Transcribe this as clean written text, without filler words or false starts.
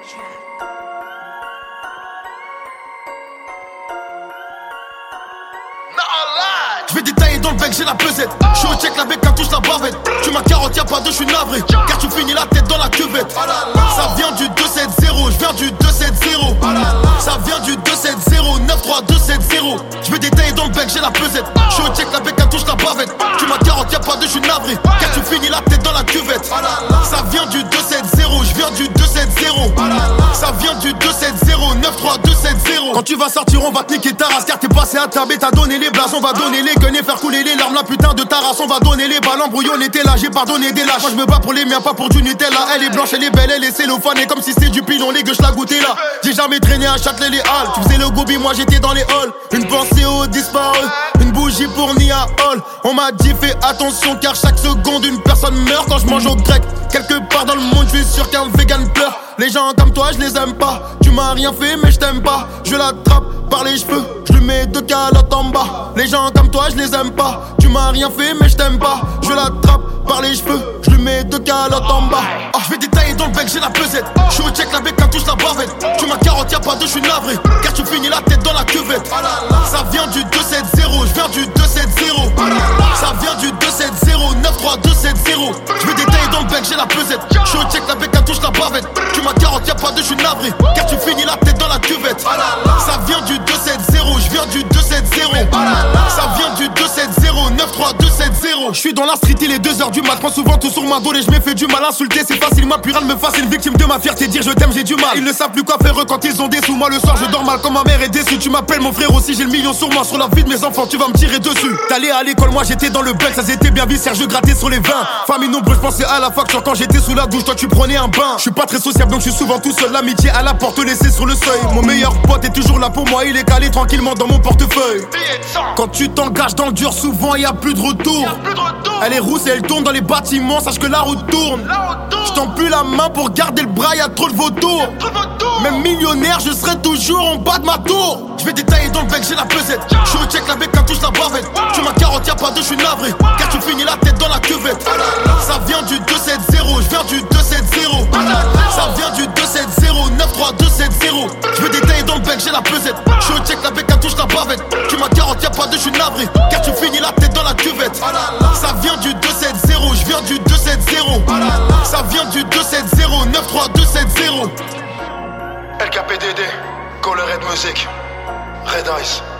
Je vais détailler dans le bec, j'ai la pesette. Je suis au check, la bec, touche la bavette. Tu m'as carotte, y'a pas de, je suis navré. Car tu finis la tête dans la cuvette. Ça vient du 2-7-0, je viens du 2-7-0. Ça vient du 2-7-0, 9-3-2-7-0. Je vais détailler dans le bec, j'ai la pesette. Je suis au check, la bec, touche la bavette. Tu m'as carotte, y'a pas de, je suis navré. Car tu finis la tête dans la cuvette. Ça vient du 2-7-0, je viens du 2-7-0. Ça vient du 2-7-0, 9-3-2-7-0. Quand tu vas sortir, on va te niquer ta race. Car t'es passé à tabé, t'as donné les blases, on va donner les guns et faire couler les larmes. La putain de ta race, on va donner les balles. Embrouillon était là, j'ai pardonné des lâches. Moi je me bats pour les miens, pas pour du Nutella. Elle est blanche, elle est belle, elle est cellophane. Et comme si c'était du pilon, les gueux, je la goûtais là. J'ai jamais traîné à Châtelet les Halles. Tu faisais le gobi, moi j'étais dans les halls. Une pensée aux disparus, une bougie pour Nia Hall. On m'a dit fais attention car chaque seconde une personne meurt quand je mange au grec. Quelque part dans le monde, je suis sûr qu'un vegan pleure. Les gens comme toi, je les aime pas. Tu m'as rien fait, mais je t'aime pas. Je l'attrape par les cheveux, je lui mets 2 calottes en bas. Les gens comme toi, je les aime pas. Tu m'as rien fait, mais je t'aime pas. Je l'attrape par les cheveux, je lui mets 2 calottes en bas. Oh, je vais détailler dans le bec, j'ai la pesette. Je suis au check, la bec, touche la bavette. Tu m'as carotte, y'a pas de, je suis navré. Car tu finis la tête dans la cuvette. Ça vient du 2-7-0, je viens du 2-7-0. Ça vient du 2-7-0, 9-3-2-7-0. Je vais détailler dans le bec, j'ai la pesette. Je suis au check, la bec, touche la bavette. Tu m'as carotte, y'a pas de, je suis navré. Car tu finis la tête dans la cuvette. Ça vient du 2-7-0, je viens du 2-7-0. Ça vient du 2-7-0, 9-3-2-7-0. Je suis dans la street, il est 2h du mat. Prends souvent tout sur ma dos et je me fais du mal. Insulter c'est facile, ma plus rien me fascine. Victime de ma fierté, dire je t'aime, j'ai du mal. Ils ne savent plus quoi faire eux quand ils ont des sous. Moi le soir je dors mal comme ma mère est déçue. Tu m'appelles mon frère aussi, j'ai le million sur moi. Sur la vie de mes enfants, tu vas me tirer dessus. T'allais à l'école, moi j'étais dans le bec. Ça s'était bien vu, Serge gratté sur les vins. Famille nombreuse, je pensais à la facture quand j'étais sous la douche. Toi tu prenais un bain. Je suis pas très sociable donc je suis souvent tout seul. L'amitié à la porte laissée sur le seuil. Mon meilleur pote est toujours là pour moi. Il est calé tranquillement dans mon portefeuille. Quand tu t'engages dans le dur, souvent y a plus de retour. Elle est rousse et elle tourne dans les bâtiments, sache que la route tourne. Je tends plus la main pour garder le bras, y'a trop de vautours. Même millionnaire, je serai toujours en bas de ma tour. Je vais détailler dans le bec, j'ai la pesette. Je suis au check, la bec, touche la bavette. Tu m'as carotte, y'a pas de, je suis navré. Car tu finis la tête dans la cuvette. Ça vient du 2-7-0, je viens du 2-7-0. Ça vient du 2-7-0, 9-3-2-7-0. Je vais détailler dans le bec, j'ai la pesette. Je suis au check, la bec, touche la bavette. Tu m'as carotte, y'a pas de, je suis navré. Car tu finis la tête dans la cuvette. Ça vient du 2-7-0, je viens du 2-7-0. Ça vient du 2-7-0, 9-3-2-7-0. LKPDD, Color Red Music, Red Ice.